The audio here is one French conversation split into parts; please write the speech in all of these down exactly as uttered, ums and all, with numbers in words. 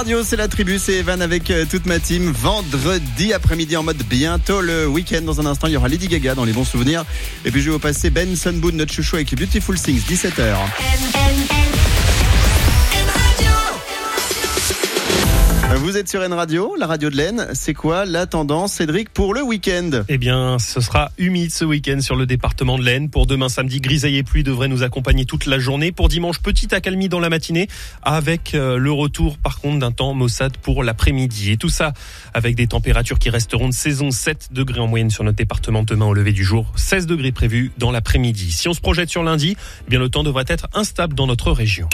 Radio, c'est la tribu, c'est Evan avec euh, toute ma team. Vendredi après-midi en mode bientôt le week-end. Dans un instant, il y aura Lady Gaga dans les bons souvenirs. Et puis je vais vous passer Ben Sunboon, notre chouchou avec Beautiful Things, dix-sept heures. Vous êtes sur N Radio, la radio de l'Aisne. C'est quoi la tendance, Cédric, pour le week-end ? Eh bien, ce sera humide ce week-end sur le département de l'Aisne. Pour demain samedi, grisaille et pluie devraient nous accompagner toute la journée. Pour dimanche, petite accalmie dans la matinée, avec euh, le retour par contre d'un temps maussade pour l'après-midi. Et tout ça avec des températures qui resteront de saison, sept degrés en moyenne sur notre département demain au lever du jour, seize degrés prévus dans l'après-midi. Si on se projette sur lundi, eh bien le temps devrait être instable dans notre région.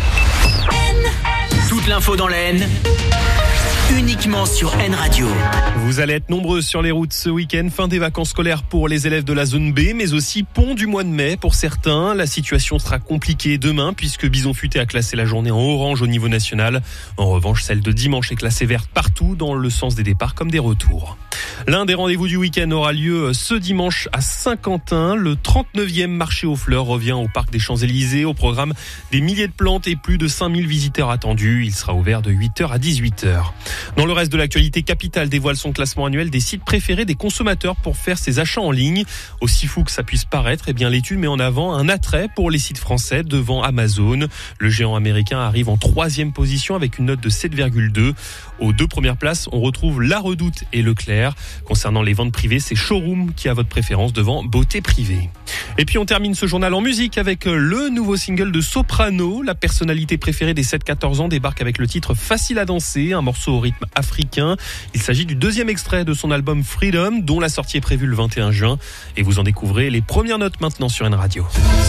Toute l'info dans l'Aisne, uniquement sur N Radio. Vous allez être nombreux sur les routes ce week-end. Fin des vacances scolaires pour les élèves de la zone B, mais aussi pont du mois de mai pour certains. La situation sera compliquée demain puisque Bison Futé a classé la journée en orange au niveau national. En revanche, celle de dimanche est classée verte partout dans le sens des départs comme des retours. L'un des rendez-vous du week-end aura lieu ce dimanche à Saint-Quentin. Le trente-neuvième marché aux fleurs revient au parc des Champs-Élysées. Au programme, des milliers de plantes et plus de cinq mille visiteurs attendus. Il sera ouvert de huit heures à dix-huit heures. Dans le reste de l'actualité, Capital dévoile son classement annuel des sites préférés des consommateurs pour faire ses achats en ligne. Aussi fou que ça puisse paraître, eh bien l'étude met en avant un attrait pour les sites français devant Amazon. Le géant américain arrive en troisième position avec une note de sept virgule deux. Aux deux premières places, on retrouve La Redoute et Leclerc. Concernant les ventes privées, c'est Showroom qui a votre préférence devant Beauté Privée. Et puis on termine ce journal en musique avec le nouveau single de Soprano. La personnalité préférée des sept quatorze ans débarque avec le titre Facile à danser, un morceau au rythme africain. Il s'agit du deuxième extrait de son album Freedom, dont la sortie est prévue le vingt et un juin. Et vous en découvrez les premières notes maintenant sur N Radio.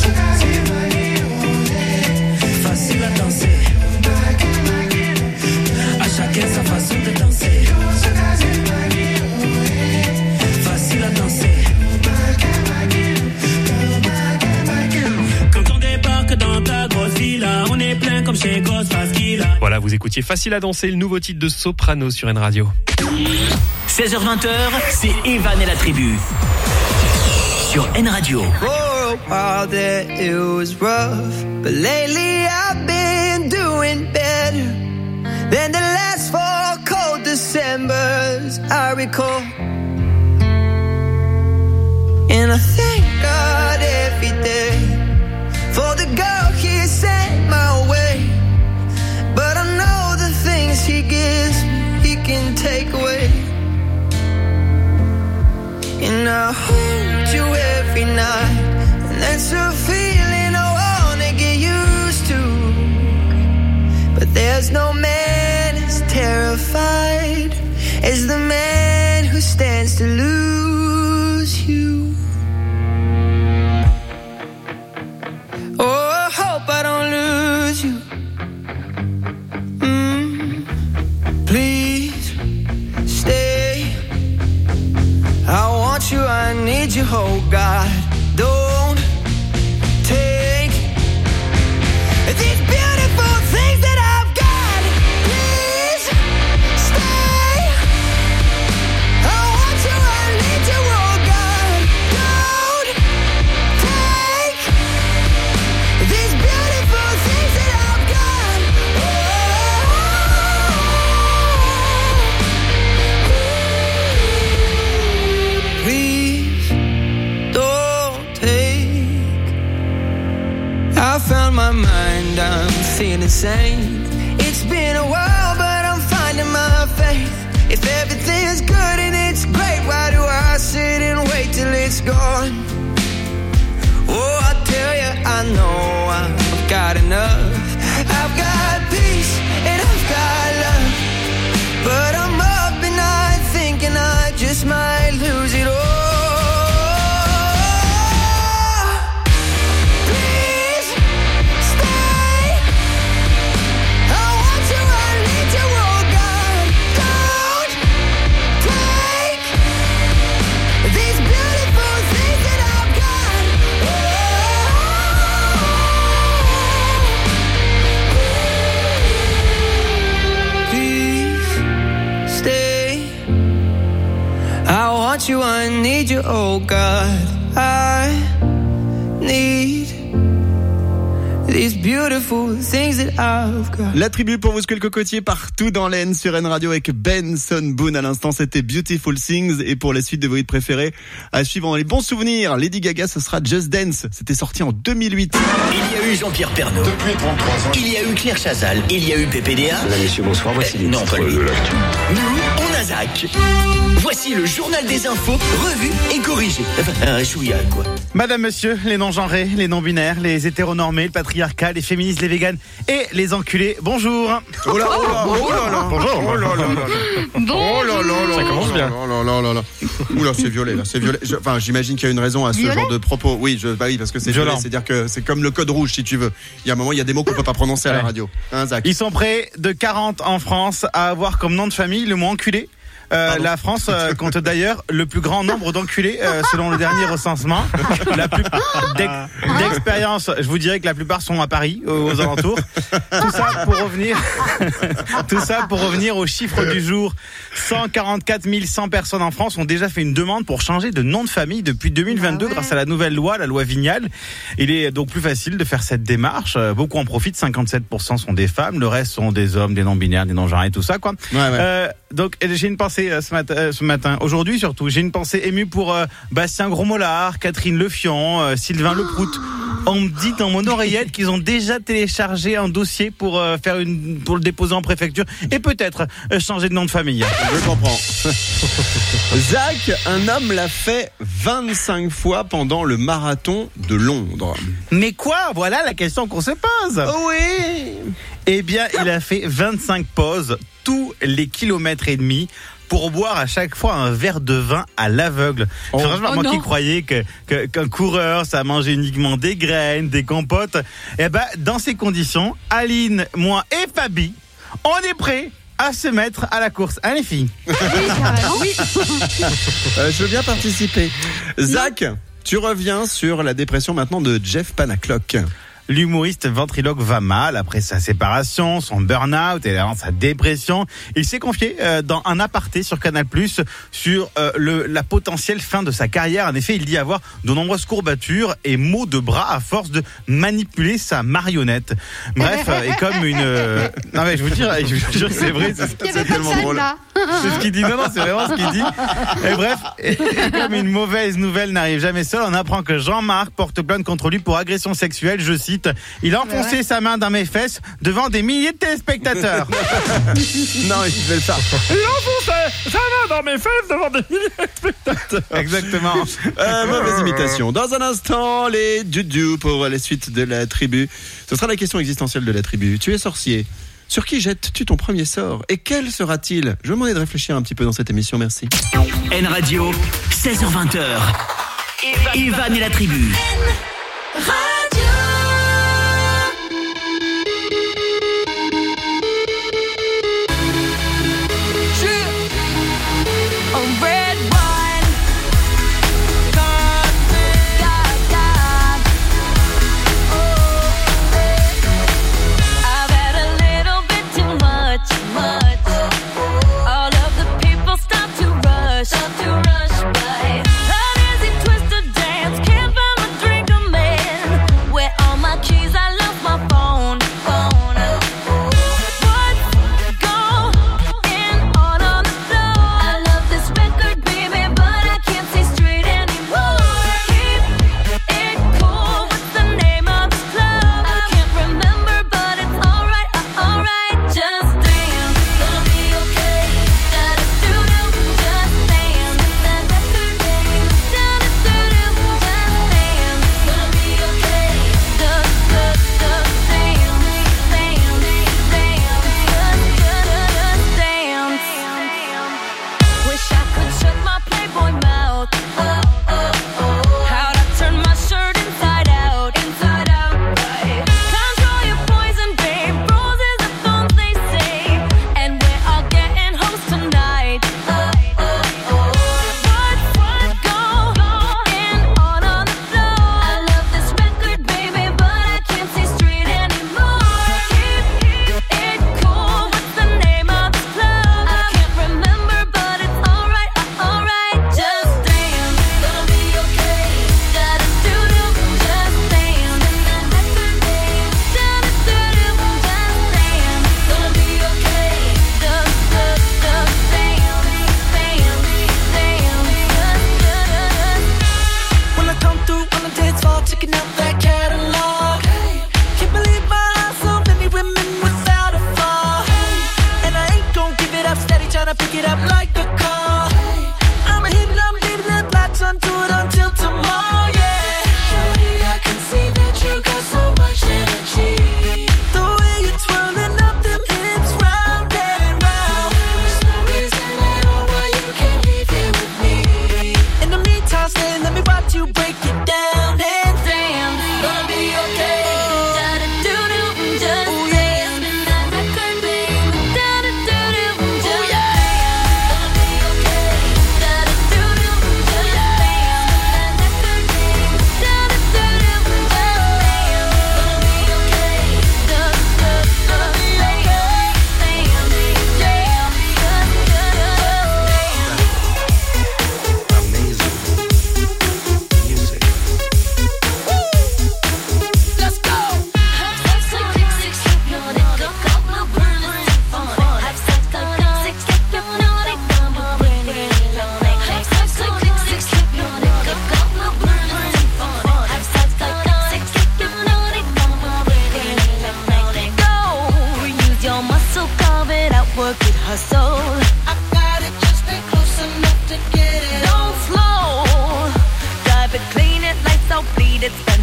Facile à danser, à chacun sa façon de danser. Facile à danser. Quand on débarque dans ta grosse villa, on est plein comme chez Ghostface Killah. Voilà, vous écoutiez Facile à danser, le nouveau titre de Soprano sur N Radio. seize heures vingt, c'est Evan et la tribu. Sur N Radio. For a while there it was rough, but lately I've been doing better than the last four cold Decembers I recall. And I thank God every day for the girl He sent my way. But I know the things He gives me, He can take away. And I hold you every night, and that's a feeling I wanna get used to. But there's no man as terrified as the man who stands to lose you. Oh, I hope I don't lose you. Mm, please stay. I want you, I need you, oh God. Don't take these beautiful things that I've got. Please stay. I want you, I need you, oh God. Don't take these beautiful things that I've got. Oh, please don't take. I found my mind, I'm feeling sane. It's been a while, but I'm finding my faith. If everything's good and it's great, why do I sit and wait till it's gone? Oh, I tell you, I know I've got enough. I've got peace and I've got love, but I'm up and I thinking I just might lose it all. Please stay. I want you, I need you, oh God. Don't take these beautiful things that I've got. Please stay. I want you, I need you, oh God. I need these beautiful things that I've got. La tribu pour vous, que le cocotier partout dans l'Aisne sur N Radio avec Benson Boone. À l'instant, c'était Beautiful Things. Et pour la suite de vos hits préférés, à suivre dans les bons souvenirs, Lady Gaga, ce sera Just Dance. C'était sorti en deux mille huit. Il y a eu Jean-Pierre Pernaut. Depuis trente-trois ans. Il y a eu Claire Chazal. Il y a eu P P D A. Madame, messieurs, bonsoir. Voici les Non, titres pas lui. de l'actu. Nous, on a Zach. Voici le journal des infos, revu et corrigé. Enfin, un chouïa, quoi. Madame, monsieur, les non-genrés, les non-binaires, les hétéronormés, le patriarcat, les féministes, les véganes et les enculés, bonjour. Oh là, oh là, oh là là. Bonjour. Oh là là là là. Oh là là là. Ça commence bien. Oh là là là là. Oula, c'est violet là, c'est violet. Je- Enfin, j'imagine qu'il y a une raison à ce Violet genre de propos. Oui, je, bah oui, parce que c'est Violent. violet, c'est-à-dire que c'est comme le code rouge, si tu veux. Il y a un moment, il y a des mots qu'on peut pas prononcer à la Ouais. radio. Hein, Zach? Ils sont près de quarante en France à avoir comme nom de famille le mot enculé. Euh, Pardon. la France euh, compte d'ailleurs le plus grand nombre d'enculés euh, selon le dernier recensement. La plus d'ex- d'expérience, je vous dirais que la plupart sont à Paris, aux, aux alentours. Tout ça pour revenir, tout ça pour revenir au chiffre du jour. cent quarante-quatre mille cent personnes en France ont déjà fait une demande pour changer de nom de famille depuis deux mille vingt-deux Ah ouais. grâce à la nouvelle loi, la loi Vignal. Il est donc plus facile de faire cette démarche. Euh, Beaucoup en profitent, cinquante-sept pour cent sont des femmes, le reste sont des hommes, des non-binaires, des non-genrés, tout ça quoi. Ouais, ouais. Euh, donc j'ai une pensée euh, ce matin, euh, ce matin, aujourd'hui surtout, j'ai une pensée émue pour euh, Bastien Grosmollard, Catherine Lefion, euh, Sylvain Leprout. On me dit dans mon oreillette qu'ils ont déjà téléchargé un dossier pour euh, faire une, pour le déposer en préfecture et peut-être euh, changer de nom de famille. Je comprends. Zach, un homme l'a fait vingt-cinq fois pendant le marathon de Londres. Mais quoi? Voilà la question qu'on se pose. Oui. Eh bien, il a fait vingt-cinq pauses tous les kilomètres et demi pour boire à chaque fois un verre de vin à l'aveugle. Oh. Franchement, Oh moi non. qui croyais que, que- qu'un coureur, ça mangeait uniquement des graines, des compotes, eh ben, dans ces conditions, Aline, moi et Fabi, on est prêts à se mettre à la course. Hein, les filles? Oui, carrément. Oui. Euh, je veux bien participer. Zach, tu reviens sur la dépression maintenant de Jeff Panaclock. L'humoriste ventriloque va mal après sa séparation, son burn-out et avant sa dépression. Il s'est confié euh, dans un aparté sur Canal plus, sur euh, le, la potentielle fin de sa carrière. En effet, il dit avoir de nombreuses courbatures et maux de bras à force de manipuler sa marionnette. Bref, euh, et comme une... euh, Non mais je vous dire, je vous jure que c'est vrai, c'est, Il y c'est avait pas de tellement scène, drôle. là. C'est ce qu'il dit. Non, non, c'est vraiment ce qu'il dit. Et bref, et, et comme une mauvaise nouvelle n'arrive jamais seule, on apprend que Jean-Marc porte plainte contre lui pour agression sexuelle. Je cite, il a enfoncé Ouais, ouais. sa main dans mes fesses devant des milliers de téléspectateurs. Non, il fait le faire. sa main dans mes fesses devant des milliers de spectateurs. Exactement. Euh, mauvaise imitation. Dans un instant, les Dudu pour les suites de la tribu. Ce sera la question existentielle de la tribu. Tu es sorcier. Sur qui jettes-tu ton premier sort? Et quel sera-t-il? Je vais vous demander de réfléchir un petit peu dans cette émission, merci. N Radio, seize heures vingt. Evan et la tribu. Red wine, God, God, God. Oh, I've had a little bit too much, much. All of the people stop to rush, stop to rush by. An easy twist to dance, can't find a drink, a man.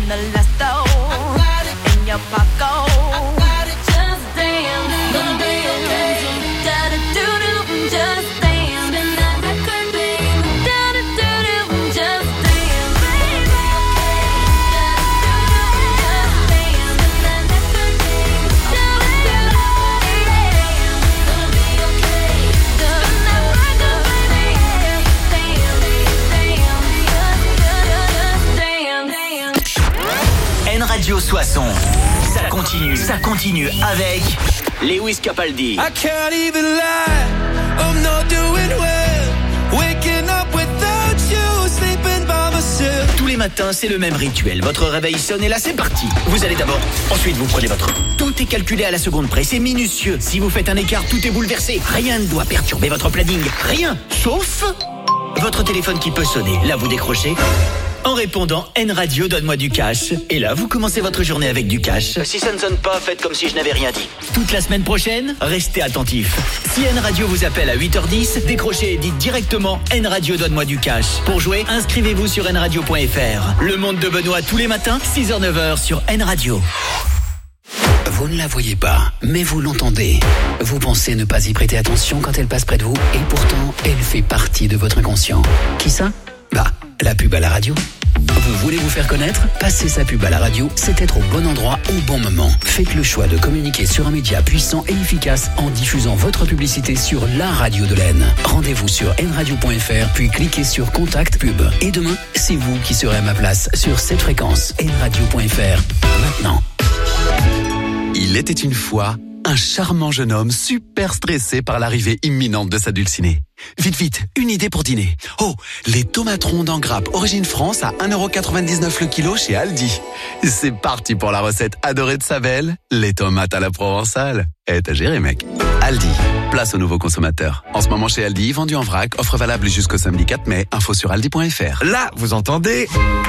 the Lesto. In your pocket. Just dance, gonna be okay. Da-da-do-do, just dance. Spin that record, baby. Da-da-do-do, just dance, baby. Da-da-do-do, just dance. Spin that record, baby. Da-da-do-do, gonna be okay. Spin that record, baby. N Radio Soissons. Ça continue, ça continue avec Lewis Capaldi. I can't even lie, I'm not doing well. Waking up without you, sleeping by myself. Tous les matins, c'est le même rituel. Votre réveil sonne et là, c'est parti. Vous allez d'abord, ensuite vous prenez votre... Tout est calculé à la seconde près, c'est minutieux. Si vous faites un écart, tout est bouleversé. Rien ne doit perturber votre planning. Rien, sauf votre téléphone qui peut sonner. Là, vous décrochez. En répondant N Radio, donne-moi du cash. Et là, vous commencez votre journée avec du cash. Si ça ne sonne pas, faites comme si je n'avais rien dit. Toute la semaine prochaine, restez attentifs. Si N Radio vous appelle à huit heures dix, décrochez et dites directement N Radio, donne-moi du cash. Pour jouer, inscrivez-vous sur n radio point f r. Le monde de Benoît tous les matins, six heures neuf heures sur N Radio. Vous ne la voyez pas, mais vous l'entendez. Vous pensez ne pas y prêter attention quand elle passe près de vous, et pourtant, elle fait partie de votre inconscient. Qui ça ? Bah, la pub à la radio. Vous voulez vous faire connaître ? Passer sa pub à la radio, c'est être au bon endroit au bon moment. Faites le choix de communiquer sur un média puissant et efficace en diffusant votre publicité sur la radio de l'Aisne. Rendez-vous sur n radio point f r, puis cliquez sur Contact Pub. Et demain, c'est vous qui serez à ma place sur cette fréquence, n radio point f r. Maintenant. Il était une fois un charmant jeune homme super stressé par l'arrivée imminente de sa dulcinée. Vite, vite, une idée pour dîner. Oh, les tomates rondes en grappe origine France à un euro quatre-vingt-dix-neuf le kilo chez Aldi. C'est parti pour la recette adorée de sa belle, les tomates à la provençale. Eh, t'as géré, mec. Aldi, place aux nouveaux consommateurs. En ce moment chez Aldi, vendu en vrac, offre valable jusqu'au samedi quatre mai. Info sur aldi point f r. Là, vous entendez ?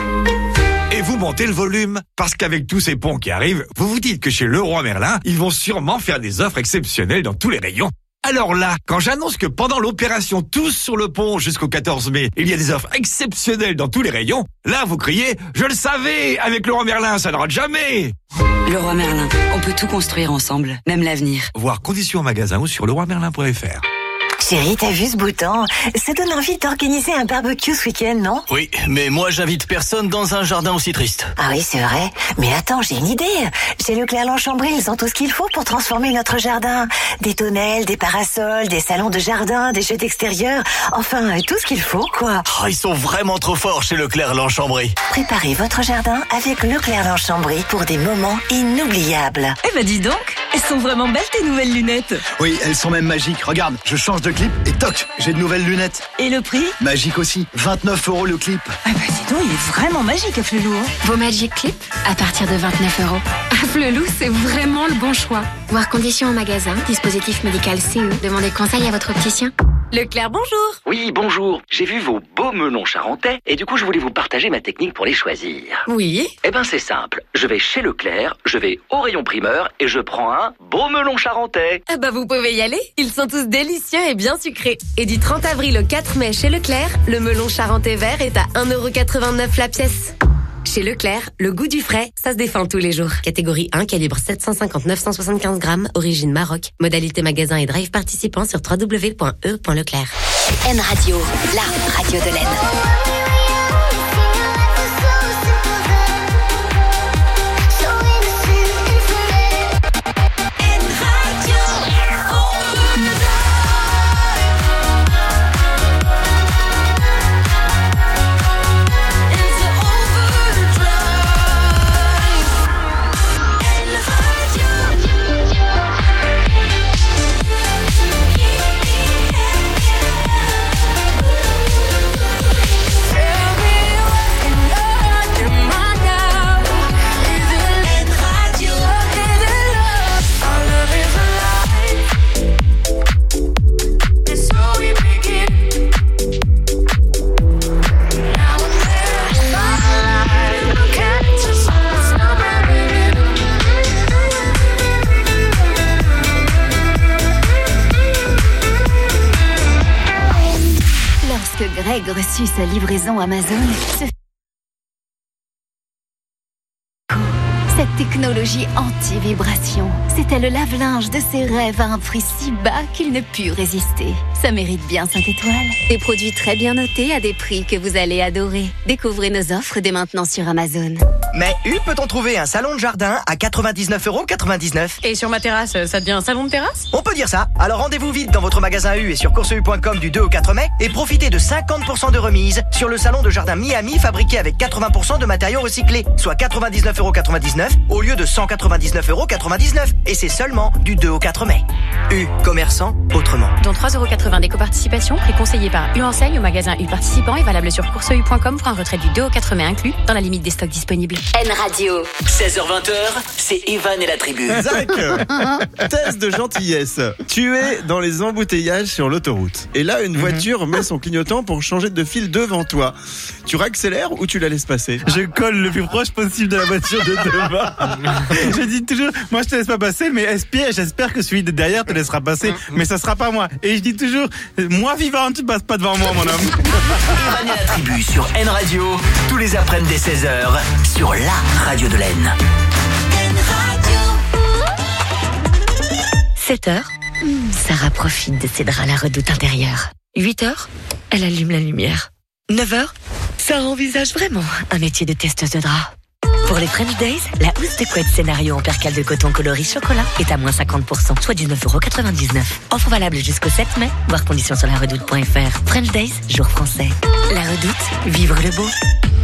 Et vous montez le volume, parce qu'avec tous ces ponts qui arrivent, vous vous dites que chez Leroy Merlin, ils vont sûrement faire des offres exceptionnelles dans tous les rayons. Alors là, quand j'annonce que pendant l'opération Tous sur le pont jusqu'au quatorze mai, il y a des offres exceptionnelles dans tous les rayons, là vous criez « Je le savais, avec Leroy Merlin, ça ne rate jamais !» Leroy Merlin, on peut tout construire ensemble, même l'avenir. Voir conditions en magasin ou sur leroy merlin point f r. Chérie, t'as vu ce beau temps ? Ça donne envie d'organiser un barbecue ce week-end, non ? Oui, mais moi j'invite personne dans un jardin aussi triste. Ah oui, c'est vrai. Mais attends, j'ai une idée. Chez Leclerc-Longchambry, ils ont tout ce qu'il faut pour transformer notre jardin. Des tonnelles, des parasols, des salons de jardin, des jeux d'extérieur. Enfin, tout ce qu'il faut, quoi. Oh, ils sont vraiment trop forts chez Leclerc-Longchambry. Préparez votre jardin avec Leclerc-Longchambry pour des moments inoubliables. Eh ben dis donc, elles sont vraiment belles tes nouvelles lunettes. Oui, elles sont même magiques. Regarde, je change de clip et toc, j'ai de nouvelles lunettes. Et le prix ? Magique aussi, vingt-neuf euros le clip. Ah bah dis donc, il est vraiment magique, Afflelou. Hein. Vos Magic Clip à partir de vingt-neuf euros. Afflelou, c'est vraiment le bon choix. Voir conditions en magasin, dispositif médical C E. Demandez conseil à votre opticien. Leclerc, bonjour. Oui, bonjour. J'ai vu vos beaux melons charentais et du coup, je voulais vous partager ma technique pour les choisir. Oui. Eh ben, c'est simple. Je vais chez Leclerc, je vais au rayon primeur et je prends un beau melon charentais. Ah bah, vous pouvez y aller. Ils sont tous délicieux et bien sucrés. Et du trente avril au quatre mai chez Leclerc, le melon charentais vert est à un euro quatre-vingt-neuf la pièce. Chez Leclerc, le goût du frais, ça se défend tous les jours. Catégorie un, calibre sept cent cinquante neuf cent soixante-quinze grammes, origine Maroc. Modalité magasin et drive participant sur w w w point e point leclerc. N Radio, la radio de l'Aisne. Greg reçut sa livraison Amazon, ce Cette technologie anti-vibration, c'était le lave-linge de ses rêves à un prix si bas qu'il ne put résister. Ça mérite bien cinq étoiles. Des produits très bien notés à des prix que vous allez adorer. Découvrez nos offres dès maintenant sur Amazon. Mais U peut-on trouver un salon de jardin à quatre-vingt-dix-neuf euros quatre-vingt-dix-neuf? Et sur ma terrasse, ça devient un salon de terrasse? On peut dire ça. Alors rendez-vous vite dans votre magasin U et sur course u point com du deux au quatre mai et profitez de cinquante pour cent de remise sur le salon de jardin Miami fabriqué avec quatre-vingts pour cent de matériaux recyclés, soit quatre-vingt-dix-neuf euros quatre-vingt-dix-neuf au lieu de cent quatre-vingt-dix-neuf euros quatre-vingt-dix-neuf. Et c'est seulement du deux au quatre mai. U, commerçant autrement. Dont trois euros quatre-vingts d'éco-participation, prix conseillé par U Enseigne au magasin U participant et valable sur course u point com pour un retrait du deux au quatre mai inclus dans la limite des stocks disponibles. N Radio. seize heures vingt, c'est Evan et la tribu. Zach, test de gentillesse. Tu es dans les embouteillages sur l'autoroute. Et là, une voiture met son clignotant pour changer de fil devant toi. Tu réaccélères ou tu la laisses passer? Je colle le plus proche possible de la voiture de devant. Je dis toujours, moi je te laisse pas passer, mais espère, j'espère que celui de derrière te laissera passer, mais ça sera pas moi. Et je dis toujours, moi vivant, tu passes pas devant moi, mon homme. Evan et la tribu sur N Radio, tous les après-midi dès seize heures, sur la radio de l'Aisne. sept heures, Sarah profite de ses draps à la redoute intérieure. huit heures, elle allume la lumière. neuf heures, Sarah envisage vraiment un métier de testeuse de draps. Pour les French Days, la housse de couette scénario en percale de coton coloris chocolat est à moins cinquante pour cent, soit dix-neuf euros quatre-vingt-dix-neuf. Offre valable jusqu'au sept mai, voir conditions sur la redoute point f r. French Days, jour français. La redoute, vivre le beau.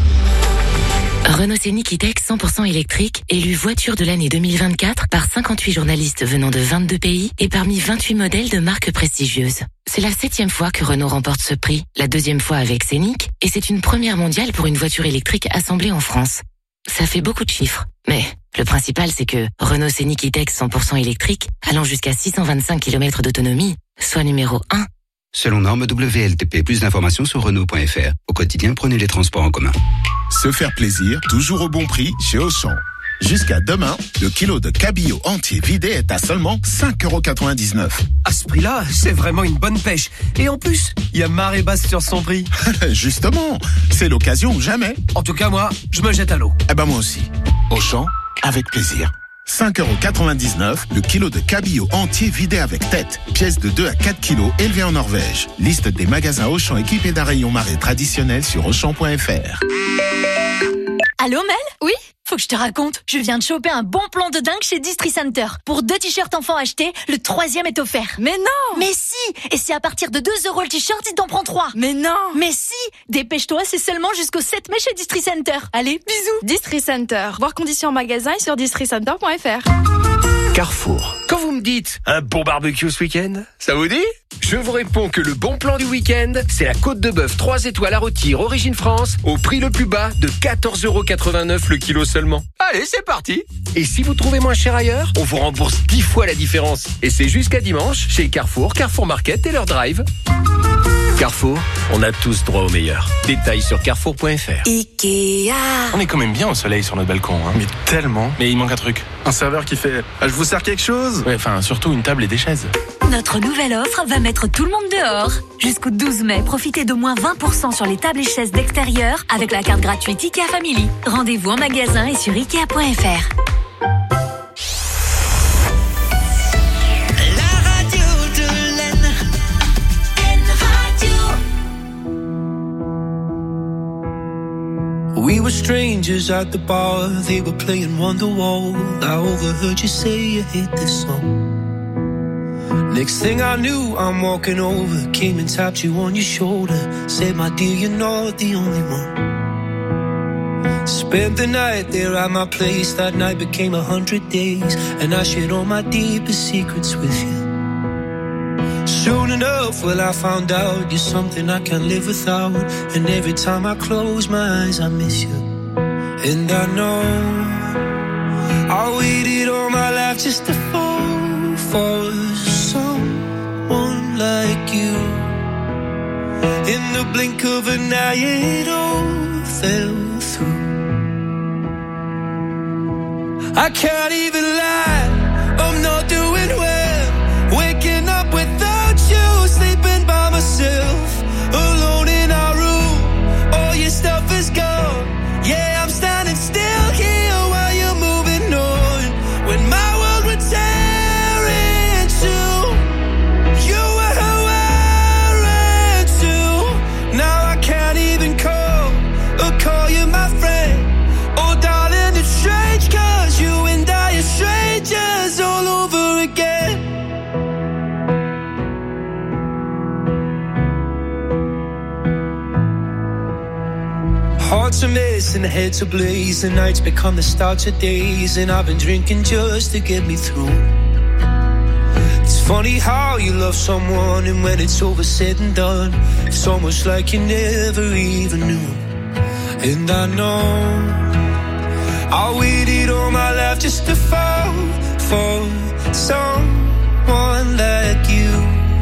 Renault Scénic E-Tech cent pour cent électrique, élu voiture de l'année deux mille vingt-quatre par cinquante-huit journalistes venant de vingt-deux pays et parmi vingt-huit modèles de marques prestigieuses. C'est la septième fois que Renault remporte ce prix, la deuxième fois avec Scénic, et c'est une première mondiale pour une voiture électrique assemblée en France. Ça fait beaucoup de chiffres, mais le principal c'est que Renault Scénic E-Tech cent pour cent électrique, allant jusqu'à six cent vingt-cinq kilomètres d'autonomie, soit numéro un. Selon norme W L T P, plus d'informations sur Renault point f r. Au quotidien, prenez les transports en commun. Se faire plaisir, toujours au bon prix chez Auchan. Jusqu'à demain, le kilo de cabillaud entier vidé est à seulement cinq euros quatre-vingt-dix-neuf. À ce prix-là, c'est vraiment une bonne pêche. Et en plus, il y a marée basse sur son prix. Justement, c'est l'occasion ou jamais. En tout cas, moi, je me jette à l'eau. Eh ben moi aussi. Auchan, avec plaisir. cinq euros quatre-vingt-dix-neuf, le kilo de cabillaud entier vidé avec tête. Pièce de deux à quatre kilos élevée en Norvège. Liste des magasins Auchan équipés d'un rayon marée traditionnel sur auchan point f r. Allô Mel? Oui? Faut que je te raconte. Je viens de choper un bon plan de dingue chez Distri Center. Pour deux t-shirts enfants achetés, le troisième est offert. Mais non! Mais si! Et c'est à partir de deux euros le t-shirt si t'en prends trois. Mais non! Mais si! Dépêche-toi, c'est seulement jusqu'au sept mai chez Distri Center. Allez, bisous! Distri Center. Voir conditions en magasin et sur distri center point f r. Carrefour. Quand vous me dites un bon barbecue ce week-end, ça vous dit? Je vous réponds que le bon plan du week-end, c'est la côte de bœuf trois étoiles à rôtir Origine France au prix le plus bas de quatorze euros quatre-vingt-neuf le kilo seulement. Allez, c'est parti. Et si vous trouvez moins cher ailleurs, on vous rembourse dix fois la différence. Et c'est jusqu'à dimanche chez Carrefour, Carrefour Market et leur drive. Carrefour, on a tous droit au meilleur. Détails sur carrefour point f r. Ikea. On est quand même bien au soleil sur notre balcon, hein. Mais tellement. Mais il manque un truc. Un serveur qui fait ah, je vous sers quelque chose. Ouais, enfin, surtout une table et des chaises. Notre nouvelle offre va mettre tout le monde dehors. Jusqu'au douze mai, profitez d'au moins vingt pour cent sur les tables et chaises d'extérieur avec la carte gratuite Ikea Family. Rendez-vous en magasin et sur ikea point f r. We were strangers at the bar, they were playing Wonderwall. I overheard you say you hate this song. Next thing I knew, I'm walking over, came and tapped you on your shoulder. Said, my dear, you're not the only one. Spent the night there at my place, that night became a hundred days. And I shared all my deepest secrets with you. Soon enough, well, I found out you're something I can't live without. And every time I close my eyes, I miss you. And I know I waited all my life just to fall for someone like you. In the blink of an eye, it all fell through. I can't even lie, I'm not doing well. Waking up without you, sleeping by myself, alone in our room. All your stuff is gone. Yeah, I'm standing still here while you're moving Hearts are missing, heads are blaze, the nights become the start of days, and I've been drinking just to get me through. It's funny how you love someone, and when it's over said and done, it's almost like you never even knew. And I know I waited all my life just to fall for someone like you.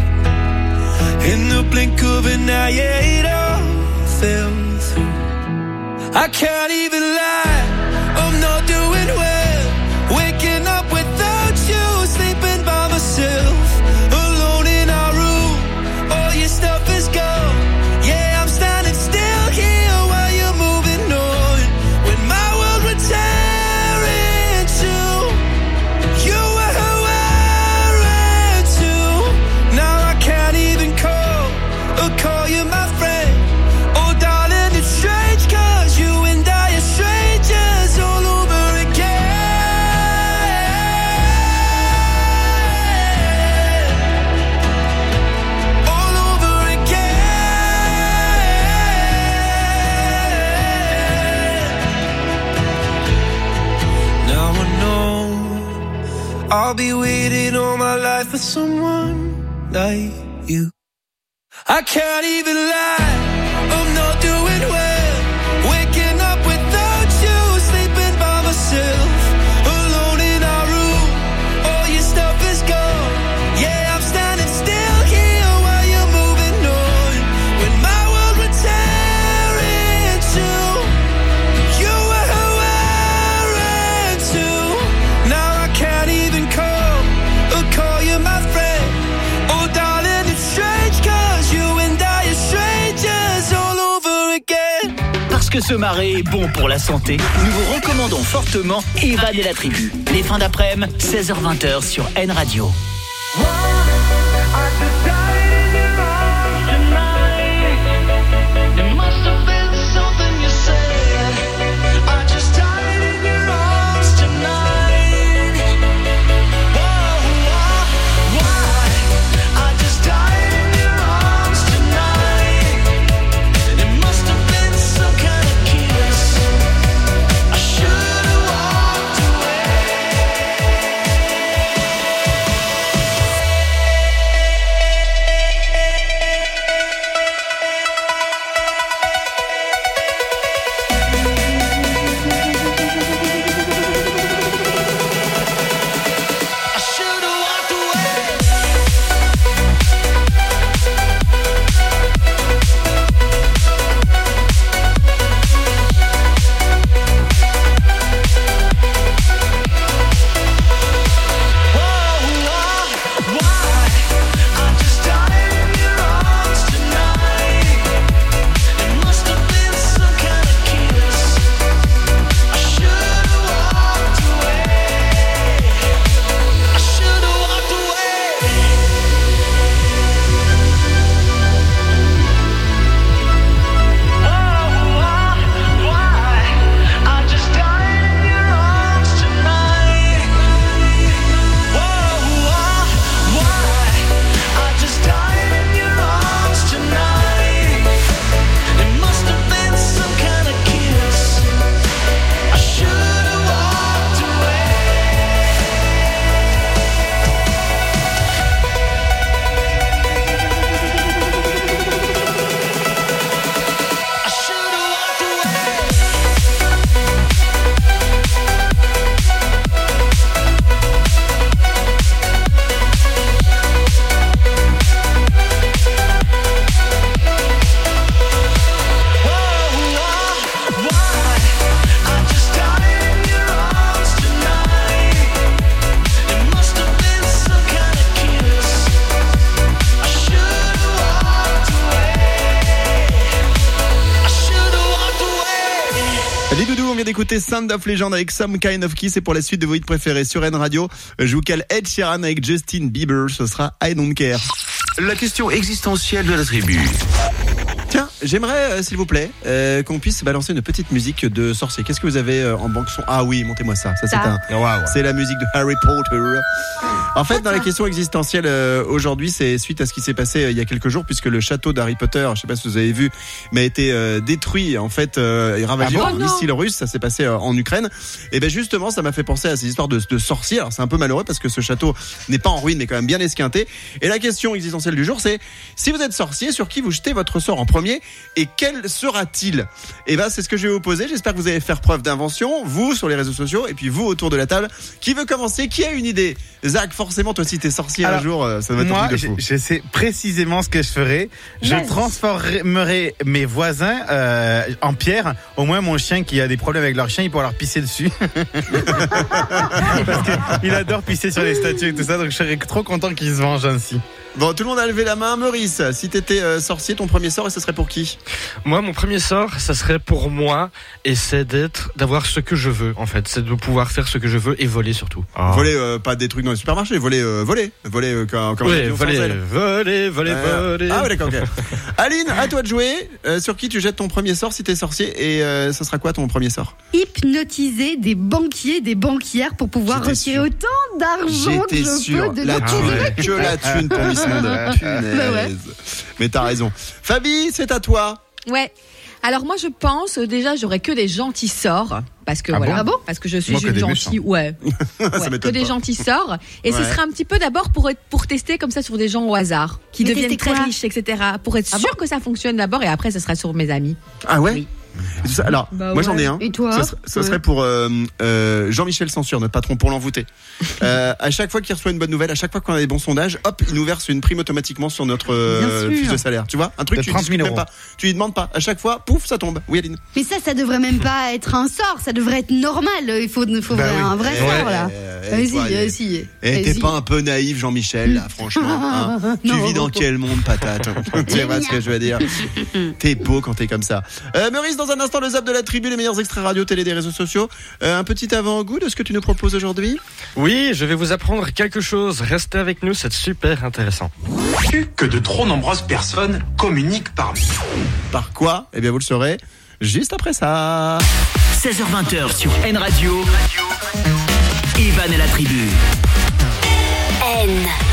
In the blink of an eye, yeah, it all fell through. I can't even lie, I'm not doing well. Waking up without you, sleeping by myself, alone in our room, all your stuff is gone. Yeah, I'm standing still here while you're moving on. When my world would tear in two, you were who I ran to. Now I can't even call or call you my friend. Oh darling, it's strange, cause you and I are strangers all over again. All over again. Now I know I'll be waiting all my life for someone like you. I can't even lie, I'm not doing well. Waking up without you, sleeping by myself, alone in our room, all your stuff is gone. Yeah, I'm standing still here while you're moving on. When my world would tear in two, you were who I ran to. Now I can't even call or call you my friend. Oh darling, it's strange, cause you and I are strangers all over again. Parce que se marrer est bon pour la santé, nous vous recommandons fortement Evan et la tribu. Les fins d'après-midi, seize heures vingt sur N Radio. D'écouter Sound of Legend avec Some Kind of Kiss, et pour la suite de vos hits préférés sur N Radio, je vous cale Ed Sheeran avec Justin Bieber, ce sera I Don't Care. La question existentielle de la tribu. Tiens, j'aimerais, euh, s'il vous plaît, euh, qu'on puisse balancer une petite musique de sorcier. Qu'est-ce que vous avez euh, en banque son? Ah oui, montez-moi ça. Ça, c'est Ça. un. Wow. C'est la musique de Harry Potter. En fait, dans les questions existentielles euh, aujourd'hui, c'est suite à ce qui s'est passé euh, il y a quelques jours, puisque le château d'Harry Potter, je sais pas si vous avez vu, mais a été euh, détruit en fait euh, et ravagé Ah bon par un Oh non. missile russe. Ça s'est passé euh, en Ukraine. Et ben justement, ça m'a fait penser à ces histoires de, de sorciers. Alors c'est un peu malheureux parce que ce château n'est pas en ruine, mais quand même bien esquinté. Et la question existentielle du jour, c'est si vous êtes sorcier, sur qui vous jetez votre sort en premier et quel sera-t-il? Et ben c'est ce que je vais vous poser. J'espère que vous allez faire preuve d'invention, vous sur les réseaux sociaux et puis vous autour de la table. Qui veut commencer? Qui a une idée? Zach, forcément, toi si t'es sorcier Alors, un jour, euh, ça va être un moi, truc de fou. je, je sais précisément ce que je ferai. Je Vas-y. transformerai mes voisins euh, en pierre. Au moins, mon chien qui a des problèmes avec leur chien, il pourra leur pisser dessus. Parce qu'il adore pisser sur les statues et tout ça, donc je serais trop content qu'il se venge ainsi. Bon, tout le monde a levé la main. Maurice, si t'étais euh, sorcier, ton premier sort, et ce serait pour qui? Moi, mon premier sort, ça serait pour moi, et c'est d'être, d'avoir ce que je veux, en fait. C'est de pouvoir faire ce que je veux et voler surtout. Voler, euh, pas des trucs dans les supermarchés, voler, euh, voler, voler euh, comme, comme Oui, un avion sans voler, aile. voler, voler, Euh, voler. Ah ouais, d'accord, ok. Aline, à toi de jouer. Euh, sur qui tu jettes ton premier sort si t'es sorcier? Et euh, ça sera quoi ton premier sort? Hypnotiser des banquiers, des banquières pour pouvoir J'étais retirer sûr. autant d'argent que J'étais je sûr. peux de La leur thune, donner. que la thune pour Miss Monde. Punaise. Bah ouais. Mais t'as raison. Fabi, c'est à toi. Ouais. Alors moi je pense euh, déjà j'aurais que des gentils sorts parce que Ah voilà bon Ah bon parce que je suis Moi, que une des gentille méchants. ouais, Ça ouais que m'étonne des pas. gentils sorts et ce Ouais. serait un petit peu d'abord pour être pour tester comme ça sur des gens au hasard qui Mais deviennent tester très quoi riches etc pour être sûr que ça fonctionne d'abord et après ce sera sur mes amis. Ah ouais? Et tout ça. Alors, Bah moi j'en ouais. ai un. Et toi? Ça, serait- ça Ouais. serait pour euh, euh, Jean-Michel Censure, notre patron, pour l'envoûter. Euh, à chaque fois qu'il reçoit une bonne nouvelle, à chaque fois qu'on a des bons sondages, hop, il nous verse une prime automatiquement sur notre euh, Bien sûr. fiche de salaire. Tu vois, un truc De tu trente discutes mille même euros. pas, tu lui demandes pas. À chaque fois, pouf, ça tombe. Oui, Aline. Mais ça, ça devrait même pas être un sort, ça devrait être normal. Il faut, faut Bah oui. un vrai Eh sort ouais, là. eh, Vas-y, toi, allez. vas-y. Et t'es vas-y. pas un peu naïf, Jean-Michel, là, franchement. Hein tu Non. vis dans quel monde, patate? Tu vois ce que je veux dire? T'es beau quand t'es comme ça. Euh, Maurice, dans un instant, le zap de la tribu, les meilleurs extraits radio, télé, des réseaux sociaux. Euh, un petit avant-goût de ce que tu nous proposes aujourd'hui? Oui, je vais vous apprendre quelque chose. Restez avec nous, c'est super intéressant. Que de trop nombreuses personnes communiquent par mail. Par quoi? Eh bien, vous le saurez juste après ça. seize heures vingt sur N Radio. Evan et la tribu. N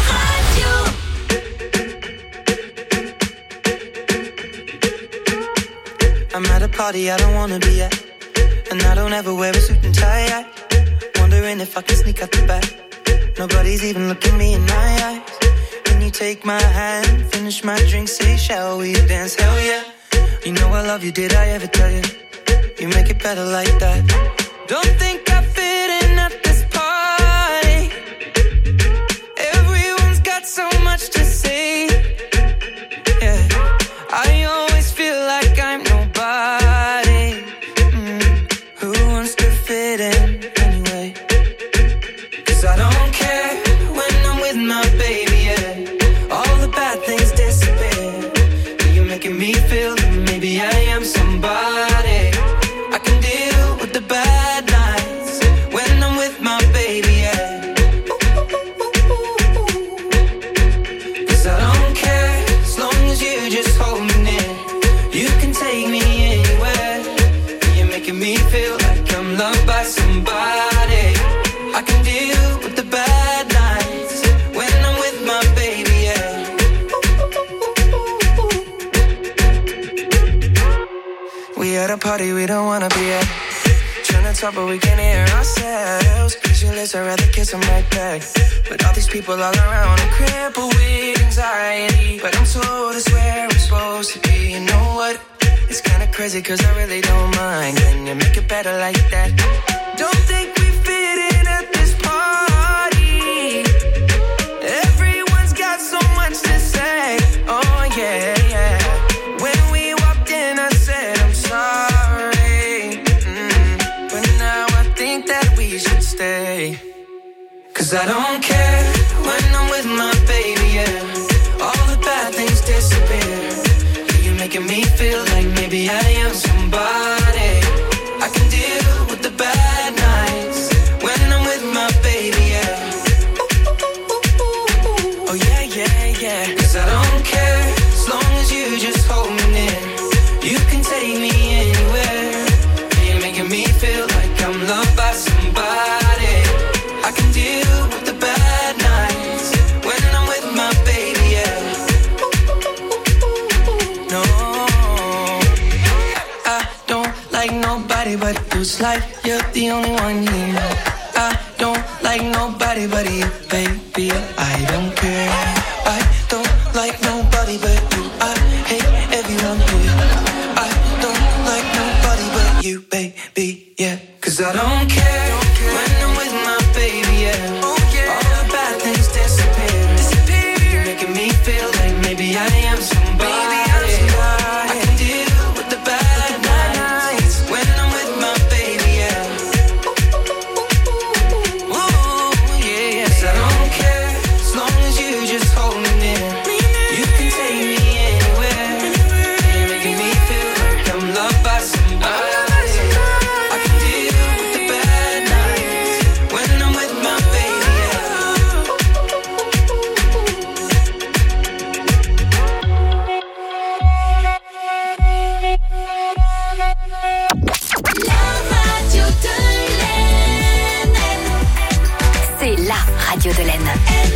I'm at a party I don't wanna be at, and I don't ever wear a suit and tie. I wondering if I can sneak out the back. Nobody's even looking me in my eyes. Can you take my hand, finish my drink, say shall we dance? Hell yeah. You know I love you, did I ever tell you? You make it better like that. Don't think I fit in at this party. Everyone's got so much to say. Yeah, I always feel like I'm nobody. Mm, who wants to fit in anyway? 'Cause I don't care when I'm with my baby, yeah. All the bad things disappear. You're making me feel that maybe I am somebody. I can deal with the bad nights when I'm with my baby, yeah. 'Cause I don't care as long as you just hold me near. You can take me anywhere. You're making me feel like I'm loved by somebody. I can deal with the bad nights when I'm with my baby, yeah. We at a party we don't wanna be at. Trying to talk but we can't hear ourselves. Pictureless, I'd rather kiss them right back. But all these people all around, I'm crippled with anxiety. But I'm told it's where I'm supposed to be. You know what? It's kinda crazy cause I really don't mind. Can you make it better like that? Don't think we fit in at this party. Everyone's got so much to say. Oh yeah, yeah. When we walked in I said I'm sorry. Mm, but now I think that we should stay. 'Cause I don't care when I'm with my baby, yeah. All the bad things disappear. You're making me feel like maybe I am somebody. I can deal with the bad nights when I'm with my baby, yeah. Oh yeah, yeah, yeah. 'Cause I don't care as long as you just hold me near. can take me anywhere. You're making me feel like I'm loved by somebody. I can deal with the bad nights when I'm with my baby, yeah. No, I don't like nobody but you. It's like you're the only one here. I don't like nobody but you, baby. I don't care. I don't like nobody but you. I hate everyone here. I don't like nobody but you, baby, yeah. Cause I don't care when I'm with my baby, yeah. All the bad things disappear. You're making me feel like maybe I am somebody. I can deal with the bad nights when I'm with my baby, yeah. Ooh, yeah, yes, I don't care as long as you just hold me near. You can take me anywhere. You're making me feel like I'm loved by somebody. I can deal with the bad nights when I'm with my baby, C'est la radio de l'Aisne.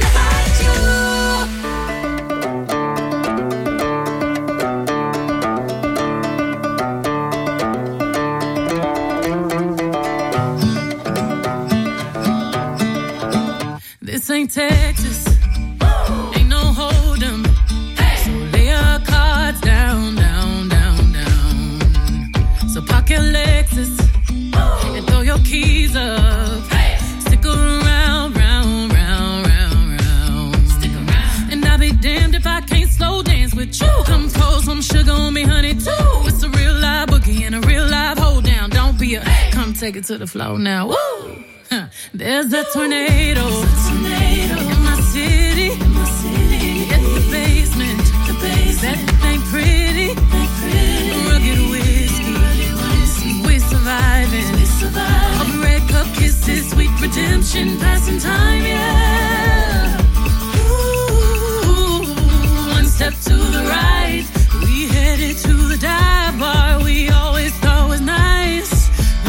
This ain't Texas, ain't no hold'em. So lay your cards down, down, down, down. So park your Lexus and throw your keys up. Stick around, round, round, round, round. Stick around. And I'll be damned if I can't slow dance with you. Come pour some sugar on me, honey, too. It's a real live boogie and a real live hold down. Don't be a, come take it to the floor now. Woo! Huh. There's a tornado, tornado in my city, in my city. At the basement, the basement. That ain't pretty, ain't pretty. Rugged whiskey, rugged whiskey. We're surviving, we're surviving. All the red cup kisses, sweet redemption, passing time, yeah. Ooh, one step to the right, we headed to the dive bar we always thought was nice.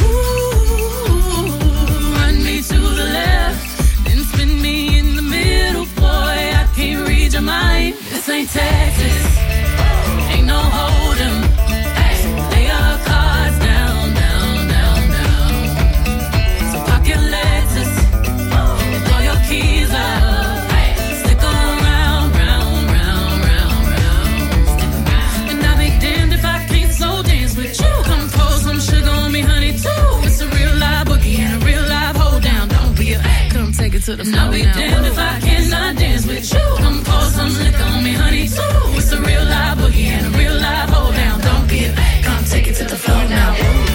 To the left, then spin me in the middle, boy, I can't read your mind. This ain't Texas, ain't no hold'em. So lay your cards down, down, down, down. So park your Lexus and throw your keys up. Stick around, round, round, round, round. And I'll be damned if I can't slow dance with you. Come pour some sugar on me, honey, too. It's a real live boogie and a real live hold down. Don't be a, come take it to the floor. I'll be damned if I cannot dance with you. Come pour some liquor on me, honey, too. It's a real live boogie and a real live hold down. Don't be a, come take it to the floor now.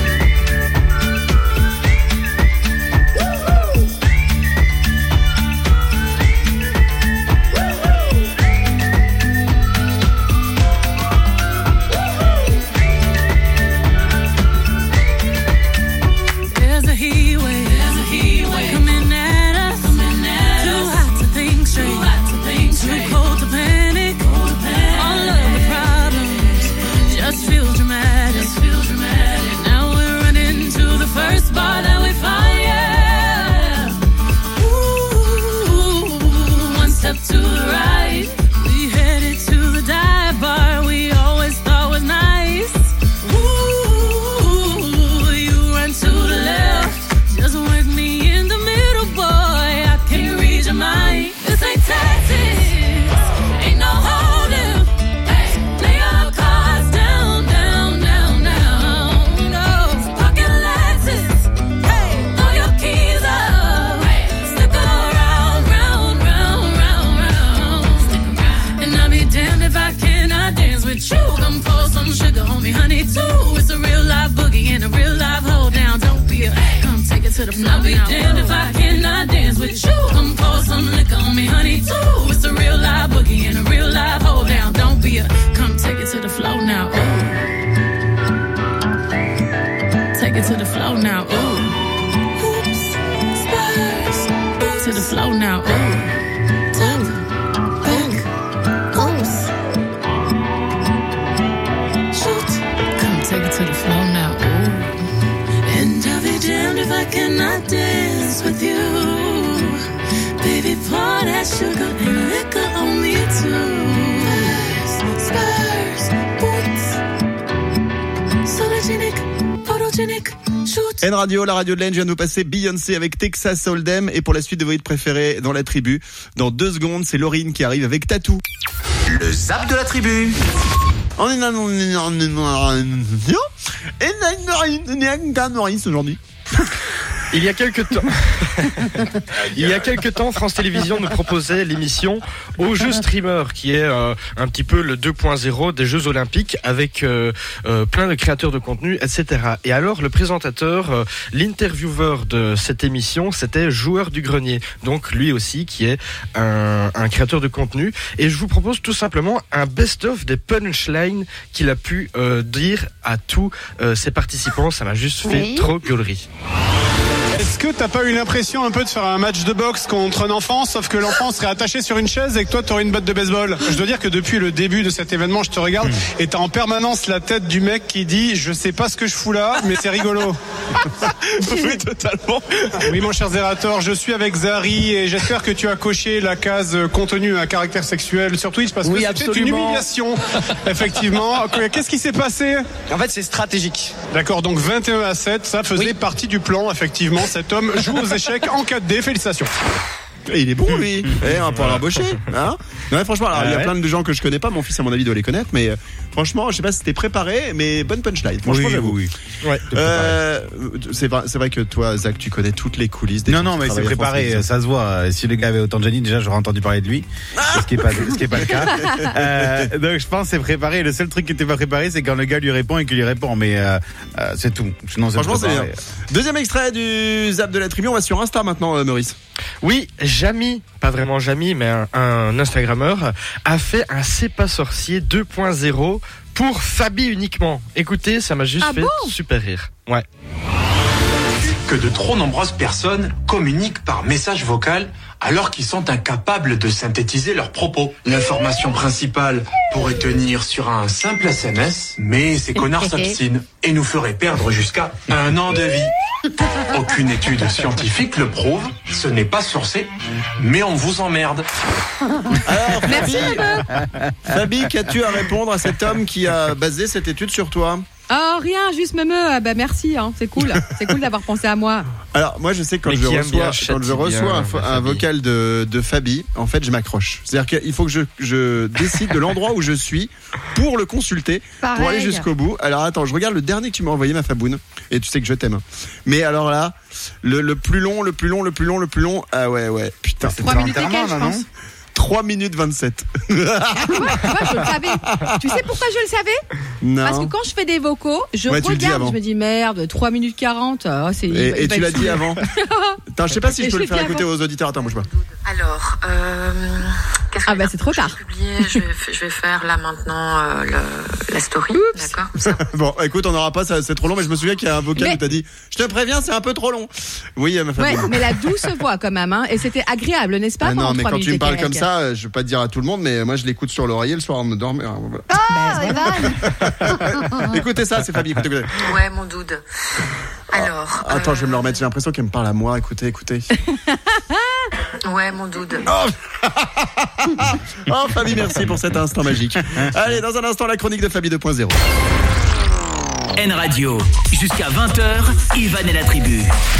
To the floor. I'll be damned if I cannot dance with you. Come pour some liquor on me, honey, too. It's a real live boogie and a real live hold down. Don't be a, come take it to the floor now. Ooh. Take it to the floor now. Ooh. Oops. Spurs. To the floor now. Ooh. Top. Back. Oops. Shoot. Come take it to the floor now. Ooh. And I'll be damned if I cannot dance with you. Baby, pour that sugar and liquor on me too. Spurs, boots, sologenic, photogenic. N-Radio, la radio de l'Ain, je viens de vous passer Beyoncé avec Texas Hold'em. Et pour la suite de vos hits préférés dans la tribu, dans deux secondes, c'est Laurine qui arrive avec Tatou. Le zap de la tribu. Aujourd'hui. Il y a quelques temps, il y a quelques temps, France Télévisions nous proposait l'émission Aux Jeux Streamer, qui est euh, un petit peu le deux point zéro des Jeux Olympiques, avec euh, euh, plein de créateurs de contenu, et cetera. Et alors, le présentateur, euh, l'intervieweur de cette émission, c'était Joueur du Grenier, donc lui aussi qui est un, un créateur de contenu. Et je vous propose tout simplement un best-of des punchlines qu'il a pu euh, dire à tous euh, ses participants. Ça m'a juste fait Oui. trop gueulerie. Est-ce que t'as pas eu l'impression un peu de faire un match de boxe contre un enfant, sauf que l'enfant serait attaché sur une chaise et que toi t'aurais une batte de baseball? Je dois dire que depuis le début de cet événement, je te regarde et t'as en permanence la tête du mec qui dit je sais pas ce que je fous là, mais c'est rigolo. Oui, totalement. Oui, mon cher Zerator, je suis avec Zari et j'espère que tu as coché la case contenu à caractère sexuel sur Twitch parce que Oui, c'était absolument. une humiliation. Effectivement. Qu'est-ce qui s'est passé? En fait, c'est stratégique. D'accord, donc vingt et un à sept, ça faisait partie du plan, effectivement. Cet homme joue aux échecs en quatre D, félicitations. Et il est bon, lui. Eh, on va pouvoir l'embaucher. Hein non, mais franchement, alors, il y a Ouais. plein de gens que je connais pas. Mon fils, à mon avis, doit les connaître. Mais euh, franchement, je sais pas si c'était préparé, mais bonne punchline. Franchement, Oui, j'avoue. oui, Ouais. Euh, c'est vrai, c'est vrai que toi, Zach, tu connais toutes les coulisses. Des Non, gens non, qui mais c'est travaillent à France préparé, Télévisions. ça se voit. Si le gars avait autant de génie, déjà, j'aurais entendu parler de lui. Ce qui est pas, ce qui est pas le cas. Euh, donc, je pense que c'est préparé. Le seul truc qui était pas préparé, c'est quand le gars lui répond et qu'il lui répond. Mais euh, euh, c'est tout. Sinon, c'est Franchement, c'est préparé. bien. Deuxième extrait du Zap de la Tribu. On va sur Insta maintenant, euh, Maurice. Oui, Jamy, pas vraiment Jamy, mais un, un Instagrammeur, a fait un C'est pas sorcier deux point zéro pour Fabi uniquement. Écoutez, ça m'a juste Ah fait bon super rire. Ouais. Que de trop nombreuses personnes communiquent par message vocal alors qu'ils sont incapables de synthétiser leurs propos. L'information principale pourrait tenir sur un simple S M S, mais ces connards s'obstinent et nous feraient perdre jusqu'à un an de vie. Aucune étude scientifique le prouve, ce n'est pas sourcé, mais on vous emmerde. Alors, Merci, Fabi, Fabi, qu'as-tu à répondre à cet homme qui a basé cette étude sur toi? Oh, rien, juste me me. Bah, merci, hein, c'est cool. C'est cool d'avoir pensé à moi. Alors, moi, je sais que quand Mais je qui aime reçois, bien, quand je châtie reçois bien, un, fo- un Fabi. vocal de, de Fabi, en fait, je m'accroche. C'est-à-dire qu'il faut que je, je décide de l'endroit où je suis pour le consulter, pour Pareil. aller jusqu'au bout. Alors, attends, je regarde le dernier que tu m'as envoyé, ma Faboune. Et tu sais que je t'aime. Mais alors là, le, le plus long, le plus long, le plus long, le plus long. Ah ouais, ouais. Putain. Trois minutes et quelques, je pense. trois minutes vingt-sept. Tu vois, je le savais. Tu sais pourquoi je le savais? Non. Parce que quand je fais des vocaux, je Ouais, tu le dis regarde, avant. je me dis merde, trois minutes quarante. Oh, c'est, il Et, va- et il va tu être l'as dit saoulé. avant. Attends, je sais pas si je Et peux je le faire l'ai dit écouter avant. aux auditeurs. Attends, bouge pas. Alors, euh, qu'est-ce que Ah bah c'est trop tard. publier je vais, je vais faire là maintenant euh, le- la story, d'accord comme ça. Bon, écoute, on n'aura pas, ça, c'est trop long, mais je me souviens qu'il y a un vocal Mais- où t'as dit, je te préviens, c'est un peu trop long. Oui, ma Ouais, Faboune. mais la douce voix quand même, hein, et c'était agréable, n'est-ce pas? Ah non, pendant mais trois quand minutes tu me et parles quelques. comme ça, euh, je vais pas te dire à tout le monde, mais moi je l'écoute sur l'oreiller le soir avant de me dormir. Voilà. Ah, Écoutez ça, c'est Fabi, écoutez, écoutez. Ouais, mon dude. Alors, Attends, je vais me le remettre, j'ai l'impression qu'elle me parle à moi, écoutez, écoutez. euh, ouais, mon dude. Oh, Fabi, merci pour cet instant magique. Allez, dans un instant, la chronique de Fabi deux point zéro. N-Radio, jusqu'à vingt heures, Ivan et la tribu.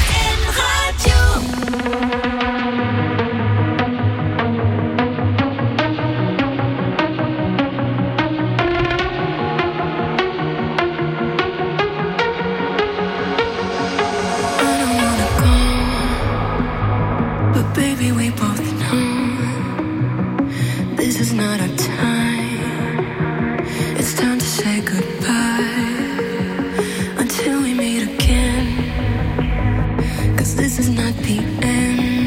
But baby, we both know this is not our time. It's time to say goodbye until we meet again. 'Cause this is not the end.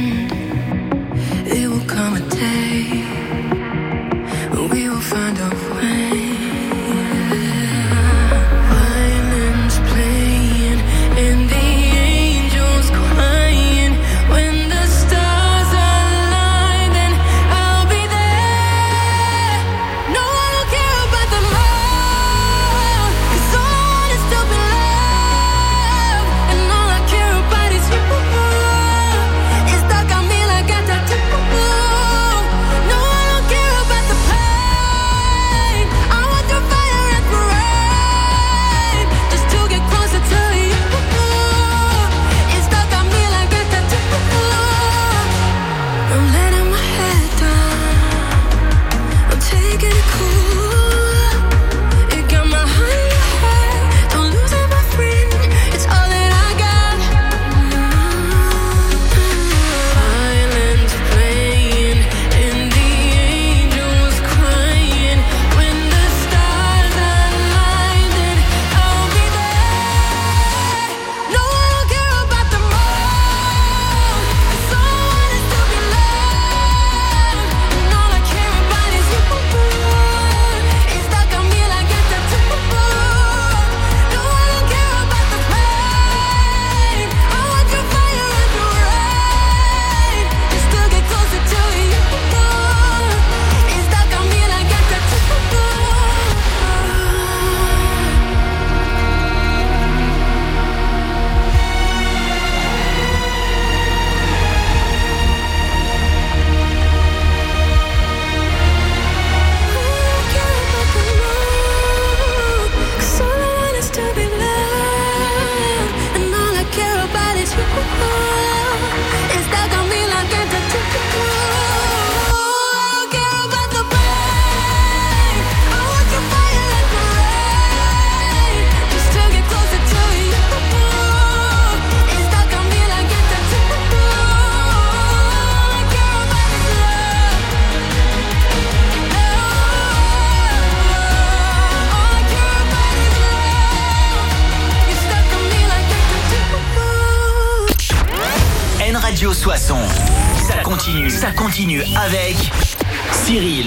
Soissons. Ça continue, ça continue avec Cyril.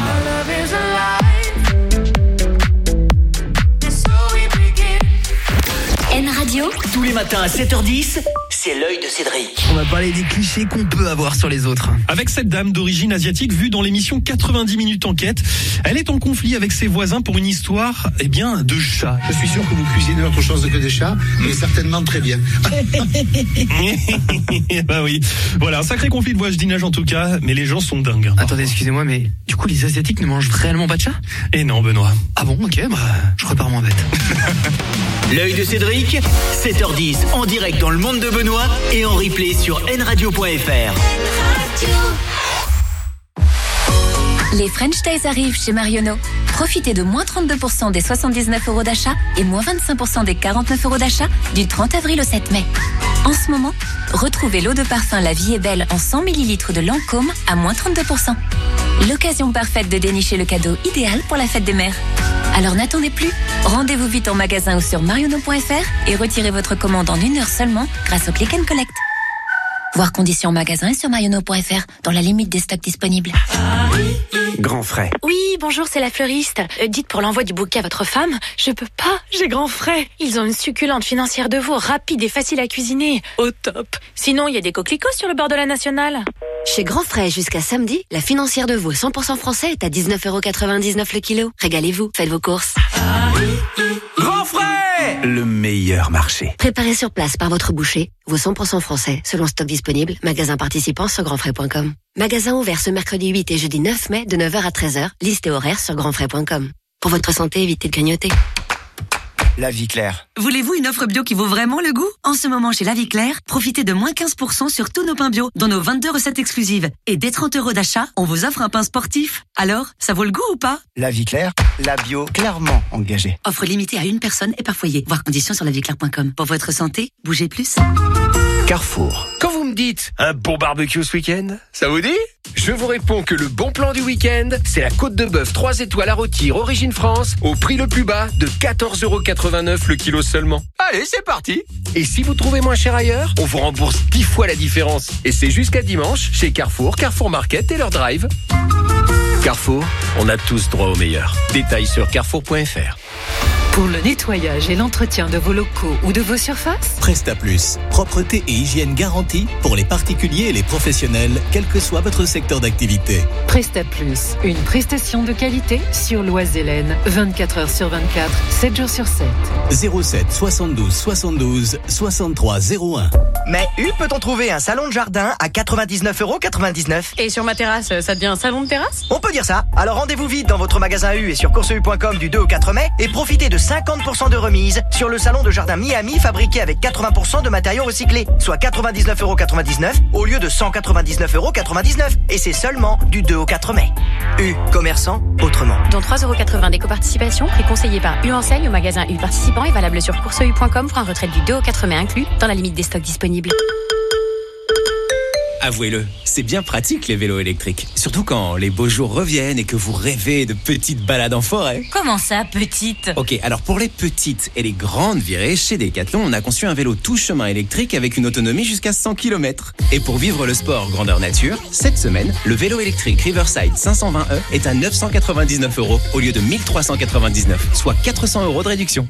N Radio. Tous les matins à sept heures dix, c'est l'œil de Cédric. On va parler des clichés qu'on peut avoir sur les autres. Avec cette dame d'origine asiatique vue dans l'émission quatre-vingt-dix minutes enquête, elle est en conflit avec ses voisins pour une histoire, eh bien, de chat. Je suis sûr que vous cuisinez autre chose que des chats, mais certainement très bien. Bah oui. Voilà, un sacré conflit de voisinage en tout cas, mais les gens sont dingues. Attendez, excusez-moi, mais du coup, les Asiatiques ne mangent réellement pas de chat ? Eh non, Benoît. Ah bon, ok, bah, je repars moins bête. L'œil de Cédric, sept heures dix, en direct dans le monde de Benoît et en replay sur n radio point f r. Les French Days arrivent chez Marionneau. Profitez de moins trente-deux pour cent des soixante-dix-neuf euros d'achat et moins vingt-cinq pour cent des quarante-neuf euros d'achat du trente avril au sept mai. En ce moment, retrouvez l'eau de parfum La Vie est Belle en cent millilitres de Lancôme à moins trente-deux pour cent. L'occasion parfaite de dénicher le cadeau idéal pour la fête des mères. Alors n'attendez plus, rendez-vous vite en magasin ou sur marionneau point f r et retirez votre commande en une heure seulement grâce au Click and Collect. Voir conditions en magasin et sur marionneau point f r dans la limite des stocks disponibles. Grand frais. Oui, bonjour, c'est la fleuriste. Euh, dites pour l'envoi du bouquet à votre femme, je peux pas, j'ai grand frais. Ils ont une succulente financière de veau, rapide et facile à cuisiner. Au top. Sinon, il y a des coquelicots sur le bord de la nationale. Chez Grand Frais, jusqu'à samedi, la financière de veau cent pour cent français est à dix-neuf euros quatre-vingt-dix-neuf le kilo. Régalez-vous, faites vos courses. Grand frais, le meilleur marché. Préparé sur place par votre boucher, veau cent pour cent français, selon stock disponible, magasin participant sur grand frais point com. Magasin ouvert ce mercredi huit et jeudi neuf mai de neuf heures à treize heures, liste et horaire sur grand frais point com. Pour votre santé, évitez de grignoter. La Vie Claire. Voulez-vous une offre bio qui vaut vraiment le goût ? En ce moment, chez La Vie Claire, profitez de moins quinze pour cent sur tous nos pains bio, dans nos vingt-deux recettes exclusives. Et dès trente euros d'achat, on vous offre un pain sportif. Alors, ça vaut le goût ou pas ? La Vie Claire, la bio clairement engagée. Offre limitée à une personne et par foyer. Voir conditions sur la vie claire point com. Pour votre santé, bougez plus. Carrefour. Quand vous me dites un bon barbecue ce week-end, ça vous dit ? Je vous réponds que le bon plan du week-end, c'est la côte de bœuf trois étoiles à rôtir Origine France au prix le plus bas de quatorze euros quatre-vingt-neuf le kilo seulement. Allez, c'est parti. Et si vous trouvez moins cher ailleurs, on vous rembourse dix fois la différence. Et c'est jusqu'à dimanche chez Carrefour, Carrefour Market et leur drive. Carrefour, on a tous droit au meilleur. Détails sur carrefour point f r. Pour le nettoyage et l'entretien de vos locaux ou de vos surfaces, Presta Plus, propreté et hygiène garantie pour les particuliers et les professionnels, quel que soit votre secteur d'activité. Presta Plus, une prestation de qualité sur Loise-Hélène, vingt-quatre heures sur vingt-quatre, sept jours sur sept. zéro sept soixante-douze soixante-douze soixante-trois zéro un. Mais U peut-on trouver un salon de jardin à quatre-vingt-dix-neuf euros quatre-vingt-dix-neuf. Et sur ma terrasse, ça devient un salon de terrasse ? On peut dire ça. Alors rendez-vous vite dans votre magasin U et sur course u point com du deux au quatre mai et profitez de cinquante pour cent de remise sur le salon de jardin Miami fabriqué avec quatre-vingts pour cent de matériaux recyclés, soit quatre-vingt-dix-neuf euros quatre-vingt-dix-neuf au lieu de cent quatre-vingt-dix-neuf euros quatre-vingt-dix-neuf. Et c'est seulement du deux au quatre mai. U, commerçant autrement. Dont trois euros quatre-vingts d'éco-participation, prix conseillé par U Enseigne au magasin U participant et valable sur course u point com pour un retrait du deux au quatre mai inclus dans la limite des stocks disponibles. Avouez-le, c'est bien pratique les vélos électriques. Surtout quand les beaux jours reviennent et que vous rêvez de petites balades en forêt. Comment ça, petite ? Ok, alors pour les petites et les grandes virées, chez Decathlon, on a conçu un vélo tout chemin électrique avec une autonomie jusqu'à cent kilomètres. Et pour vivre le sport grandeur nature, cette semaine, le vélo électrique Riverside cinq cent vingt E est à neuf cent quatre-vingt-dix-neuf euros au lieu de mille trois cent quatre-vingt-dix-neuf, soit quatre cents euros de réduction.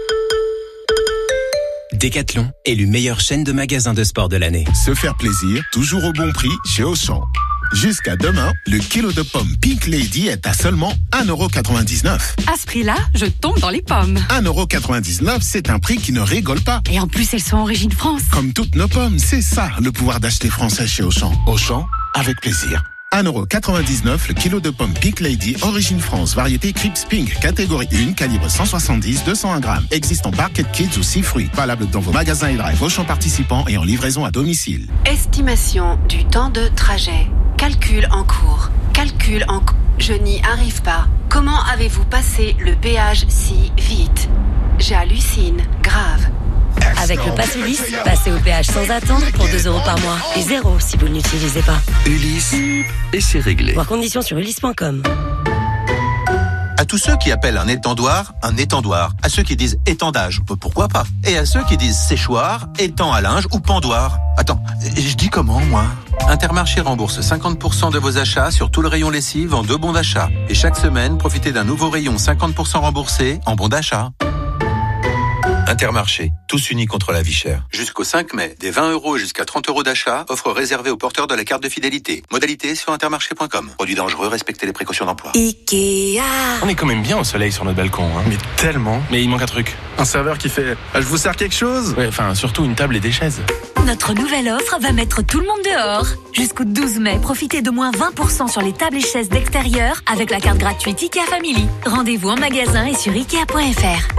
Decathlon, élu meilleure chaîne de magasins de sport de l'année. Se faire plaisir, toujours au bon prix chez Auchan. Jusqu'à demain, le kilo de pommes Pink Lady est à seulement un euro quatre-vingt-dix-neuf. À ce prix-là, je tombe dans les pommes. un euro quatre-vingt-dix-neuf, c'est un prix qui ne rigole pas. Et en plus, elles sont Origine France. Comme toutes nos pommes, c'est ça le pouvoir d'acheter français chez Auchan. Auchan, avec plaisir. un euro quatre-vingt-dix-neuf le kilo de pommes Pink Lady Origine France, variété Crips Pink, catégorie un, calibre cent soixante-dix, deux cent un grammes. Existe en Barquette Kids ou six fruits. Valable dans vos magasins et drive Auchan participants et en livraison à domicile. Estimation du temps de trajet. Calcul en cours. Calcul en cours. Je n'y arrive pas. Comment avez-vous passé le péage si vite ? J'hallucine. Grave. Avec le Pass Ulysse, passez au péage sans attendre pour deux euros par mois. Et zéro si vous ne l'utilisez pas. Ulysse, et c'est réglé. Voir conditions sur ulysse point com. À tous ceux qui appellent un étendoir un étendoir, à ceux qui disent étendage, pourquoi pas, et à ceux qui disent séchoir, étang à linge ou pendoir. Attends, je dis comment moi ? Intermarché rembourse cinquante pour cent de vos achats sur tout le rayon lessive en deux bons d'achat. Et chaque semaine, profitez d'un nouveau rayon cinquante pour cent remboursé en bons d'achat. Intermarché, tous unis contre la vie chère. Jusqu'au cinq mai, des vingt euros jusqu'à trente euros d'achat, offre réservée aux porteurs de la carte de fidélité. Modalité sur intermarché point com. Produit dangereux, respectez les précautions d'emploi. Ikea. On est quand même bien au soleil sur notre balcon. Hein. Mais tellement. Mais il manque un truc. Un serveur qui fait « Je vous sers quelque chose ?» Ouais, enfin, surtout une table et des chaises. Notre nouvelle offre va mettre tout le monde dehors. Jusqu'au douze mai, profitez de moins vingt pour cent sur les tables et chaises d'extérieur avec la carte gratuite Ikea Family. Rendez-vous en magasin et sur ikea point f r.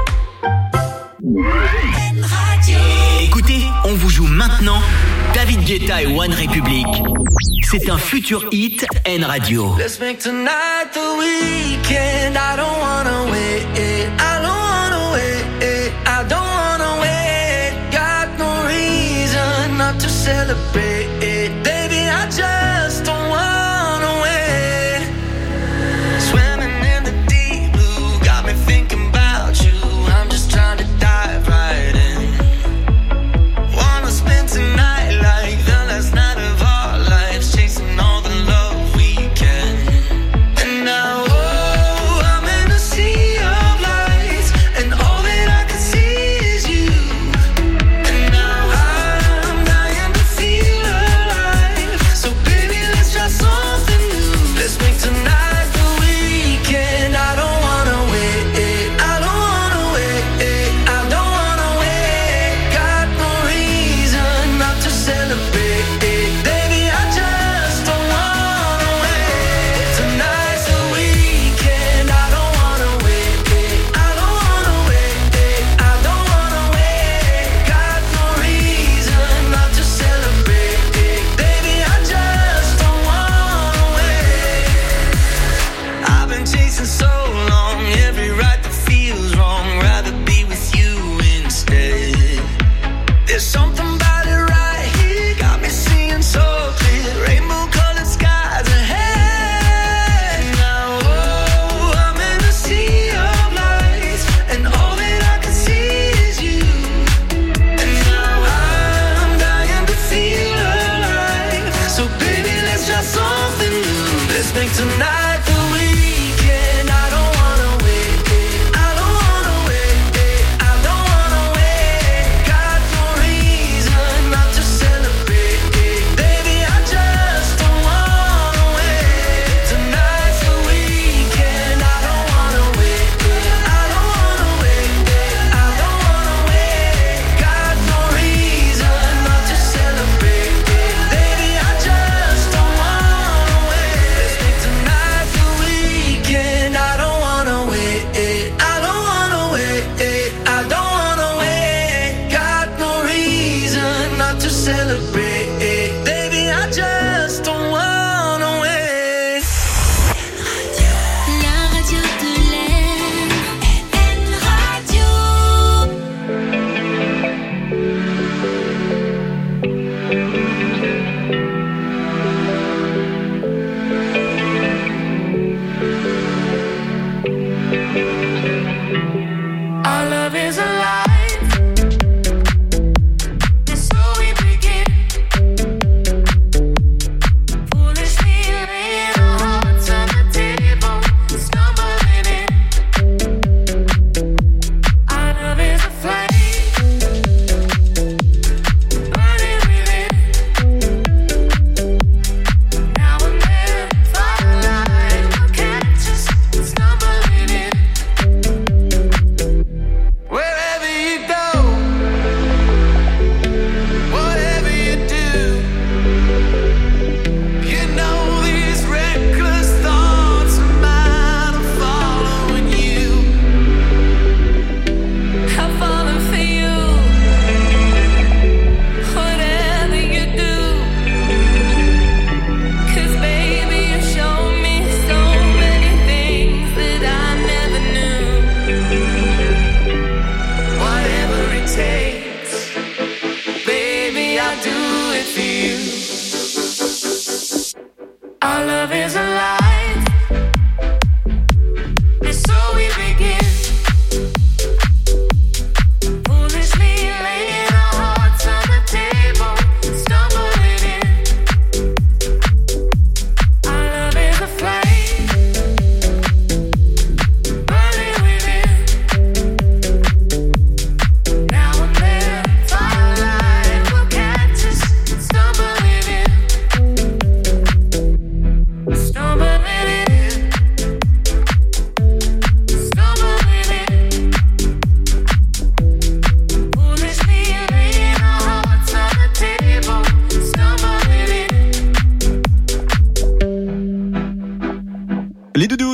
Écoutez, on vous joue maintenant David Guetta et One Republic. C'est un futur hit N Radio. Let's make tonight the weekend. I don't wanna wait. I don't wanna wait. I don't wanna wait. Got no reason not to celebrate. Baby, I just don't wanna wait. Swimming in the deep blue, got me thinking about you. I'm just trying to dive right in. Wanna spend tonight like the last night of our lives, chasing all the love we can. And now, oh, I'm in a sea of lights, and all that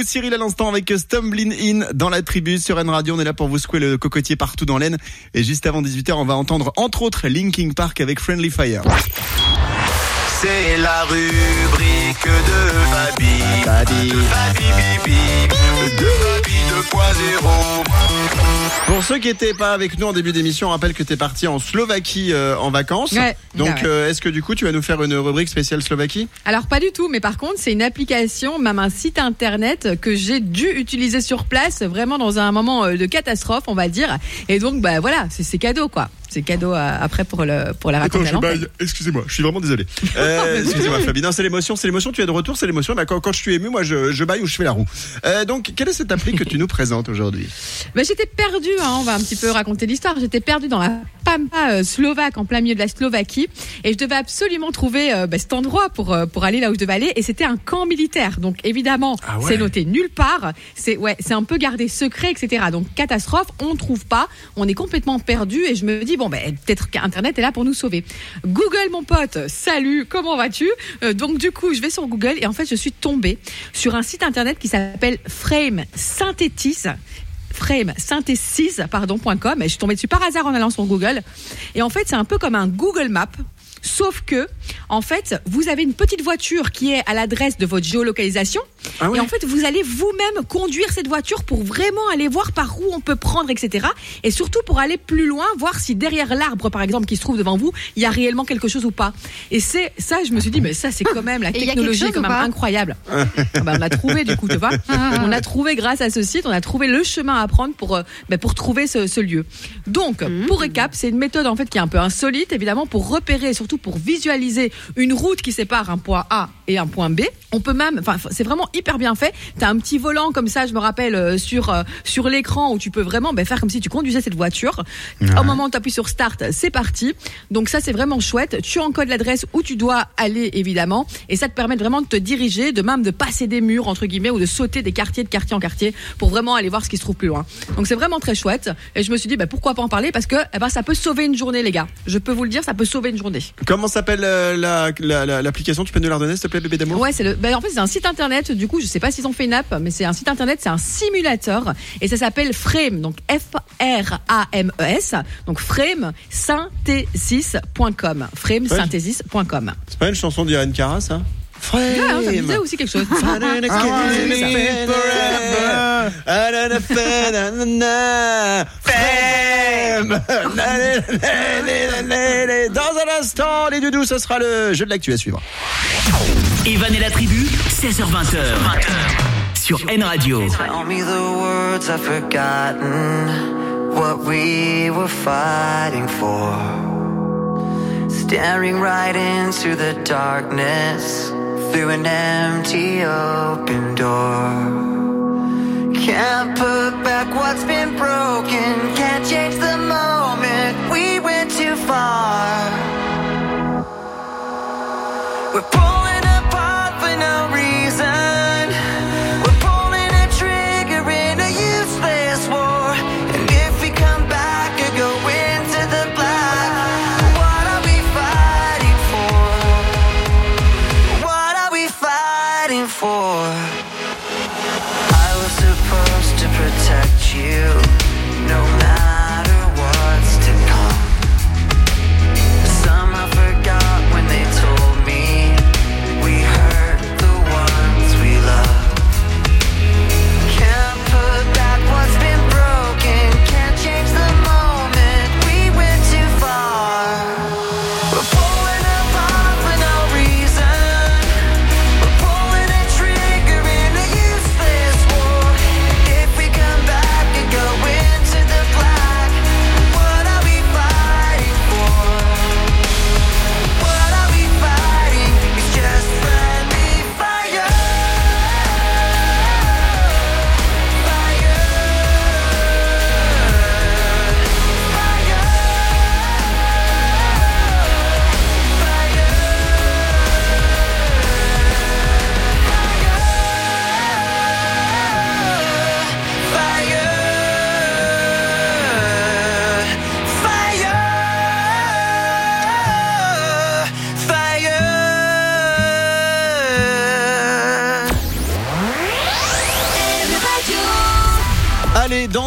Cyril à l'instant avec Stumbling In dans la tribu sur N Radio. On est là pour vous secouer le cocotier partout dans l'Aisne. Et juste avant dix-huit heures, on va entendre entre autres Linkin Park avec Friendly Fire. C'est la rubrique de Fabi. Fabi. De Fabi Bibi. De Fabi deux point zéro. Pour ceux qui n'étaient pas avec nous en début d'émission, on rappelle que tu es parti en Slovaquie euh, en vacances. Ouais, Donc, bah ouais. euh, est-ce que du coup, tu vas nous faire une rubrique spéciale Slovaquie ? Alors pas du tout, mais par contre c'est une application, même un site internet que j'ai dû utiliser sur place, vraiment dans un moment de catastrophe, on va dire. Et donc bah voilà, c'est, c'est cadeau quoi. C'est cadeau à, après pour le pour la raconter. Attends, je baille. Excusez-moi, je suis vraiment désolé. Euh, excusez-moi, Fabi. Non, c'est l'émotion, c'est l'émotion. Tu es de retour, c'est l'émotion. Bah, quand, quand je suis ému, moi, je, je baille ou je fais la roue. Euh, donc, quelle est cette appli que tu nous présentes aujourd'hui ? Bah, j'étais perdue, hein, on va un petit peu raconter l'histoire. J'étais perdue dans la pampa euh, slovaque, en plein milieu de la Slovaquie, et je devais absolument trouver euh, bah, cet endroit pour euh, pour aller là où je devais aller. Et c'était un camp militaire. Donc évidemment, Ah ouais. c'est noté nulle part. C'est ouais, c'est un peu gardé secret, et cetera. Donc catastrophe, on trouve pas, on est complètement perdu. Et je me dis bon ben peut-être qu'Internet est là pour nous sauver. Google, mon pote, salut, comment vas-tu ? euh, Donc du coup, je vais sur Google et en fait, je suis tombée sur un site internet qui s'appelle Frame Synthesis. Frame Synthesis, pardon, .com. Et je suis tombée dessus par hasard en allant sur Google. Et en fait, c'est un peu comme un Google Maps. Sauf que, en fait, vous avez une petite voiture qui est à l'adresse de votre géolocalisation. Ah ouais. Et en fait, vous allez vous-même conduire cette voiture pour vraiment aller voir par où on peut prendre, et cetera. Et surtout pour aller plus loin, voir si derrière l'arbre, par exemple, qui se trouve devant vous, il y a réellement quelque chose ou pas. Et c'est ça, je me suis dit, mais ça, c'est quand même la Et il y a technologie, quelque est quand chose même ou pas incroyable. Ah ben, on l'a trouvé, du coup, tu vois. On a trouvé, grâce à ce site, on a trouvé le chemin à prendre pour, euh, ben, pour trouver ce, ce lieu. Donc, Mmh. pour récap, c'est une méthode, en fait, qui est un peu insolite, évidemment, pour repérer et surtout pour visualiser une route qui sépare un point A et un point B. On peut même, enfin, c'est vraiment hyper bien fait. T'as un petit volant comme ça, je me rappelle, euh, sur euh, sur l'écran où tu peux vraiment ben, faire comme si tu conduisais cette voiture. Ouais. Au moment où tu appuies sur Start, c'est parti. Donc ça, c'est vraiment chouette. Tu encodes l'adresse où tu dois aller, évidemment, et ça te permet vraiment de te diriger, de même de passer des murs entre guillemets ou de sauter des quartiers de quartier en quartier pour vraiment aller voir ce qui se trouve plus loin. Donc c'est vraiment très chouette. Et je me suis dit, ben, pourquoi pas en parler, parce que eh ben, ça peut sauver une journée, les gars. Je peux vous le dire, ça peut sauver une journée. Comment s'appelle euh, la, la, la- l'application ? Tu peux nous la redonner, s'il te plaît, bébé d'amour ? Ouais, c'est le. Ben, en fait, c'est un site internet. Du coup, je sais pas s'ils ont fait une app, mais c'est un site internet, c'est un simulateur et ça s'appelle Frame. Donc F R A M E S. Donc Frame Synthesis point com. Frame Synthesis point com. C'est pas une chanson d'Irene Cara, ça ? Frame. Ouais, hein, ça me disait aussi quelque chose. Dans un instant, les doudous, ce sera le jeu de l'actu à suivre. Evan et la tribu, seize heures vingt. Sur N Radio. Tell me the words I've forgotten, what we were fighting for. Staring right into the darkness, through an empty open door. Can't put back what's been broken, can't change the moment, we went too far. We're pulling apart for no reason. We're pulling a trigger in a useless war. And if we come back or go into the black, what are we fighting for? What are we fighting for? I was supposed to protect you, no matter what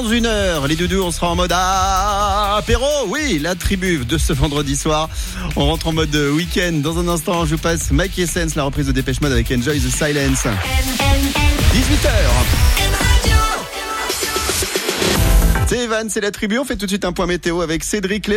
Dans une heure, les doudous, on sera en mode apéro. Oui, la tribu de ce vendredi soir. On rentre en mode week-end. Dans un instant, je vous passe Mike Essence, la reprise de Dépêche Mode avec Enjoy the Silence. dix-huit heures. C'est Evan, c'est la tribu. On fait tout de suite un point météo avec Cédric Lé.